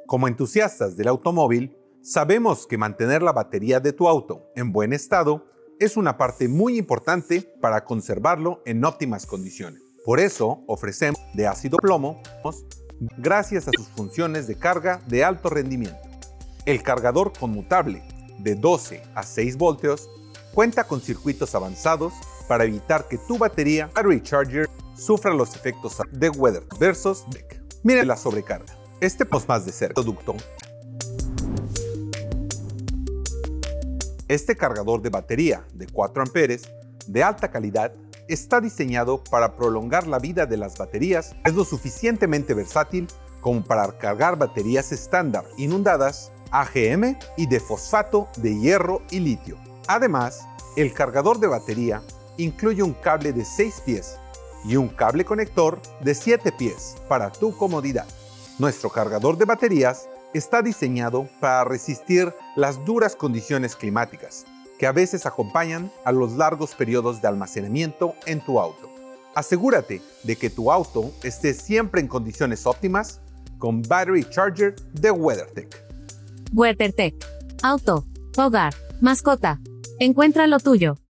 Como entusiastas del automóvil, sabemos que mantener la batería de tu auto en buen estado es una parte muy importante para conservarlo en óptimas condiciones. Por eso ofrecemos de ácido plomo gracias a sus funciones de carga de alto rendimiento. El cargador conmutable de 12 a 6 voltios cuenta con circuitos avanzados para evitar que tu batería Battery Charger sufra los efectos de weather versus deck. Mire la sobrecarga. Más de cerca. Este cargador de batería de 4 amperes de alta calidad está diseñado para prolongar la vida de las baterías. Es lo suficientemente versátil como para cargar baterías estándar inundadas, AGM y de fosfato de hierro y litio. Además, el cargador de batería incluye un cable de 6 pies y un cable conector de 7 pies para tu comodidad. Nuestro cargador de baterías está diseñado para resistir las duras condiciones climáticas que a veces acompañan a los largos periodos de almacenamiento en tu auto. Asegúrate de que tu auto esté siempre en condiciones óptimas con Battery Charger de WeatherTech. WeatherTech. Auto, hogar, mascota. Encuentra lo tuyo.